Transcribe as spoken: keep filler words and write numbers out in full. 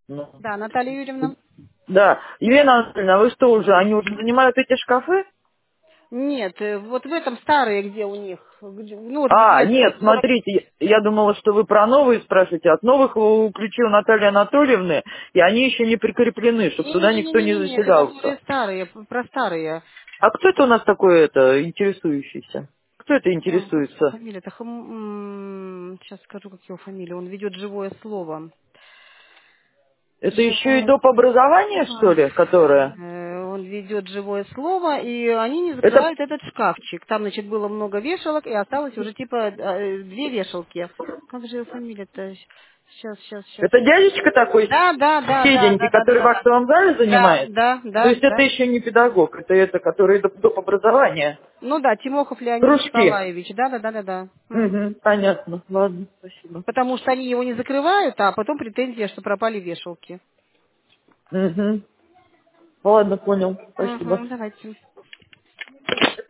Ну, Да, Наталья Юрьевна. да. Елена Анатольевна, а вы что уже, они уже занимают эти шкафы? Нет, э, вот в этом старые, где у них, где- ну вот А, где нет, сорок. смотрите, я думала, что вы про новые спрашиваете. От новых включил Наталья Анатольевны, и они еще не прикреплены, чтобы туда никто не Не-не-не-не-не, это которые заселялся. старые, про старые. А кто это у нас такой, это, интересующийся? Кто это А, как его интересуется? фамилия? Сейчас скажу, как его фамилия. Он ведет живое слово. Это еще и Живое доп. Образование, что слово. ли, которое? Э, Он ведет живое слово, и они не Это, закрывают этот шкафчик. Там, значит, было много вешалок, и осталось уже типа э, две вешалки. Как же его фамилия-то? Сейчас, сейчас, сейчас. это дядечка такой Да, да, да, да, седенький, да, да, да, который в да. актовом зале Да, занимает? да, То да, есть это да. еще не педагог, это это, который доп. доп. Образования. Ну да, Тимохов Леонид Кружки. Николаевич. Да, да, да, да, да. М. Угу, понятно. Ладно, спасибо. Потому что они его не закрывают, а потом претензия, что пропали вешалки. Угу. Ладно, понял. Спасибо. Угу, давайте.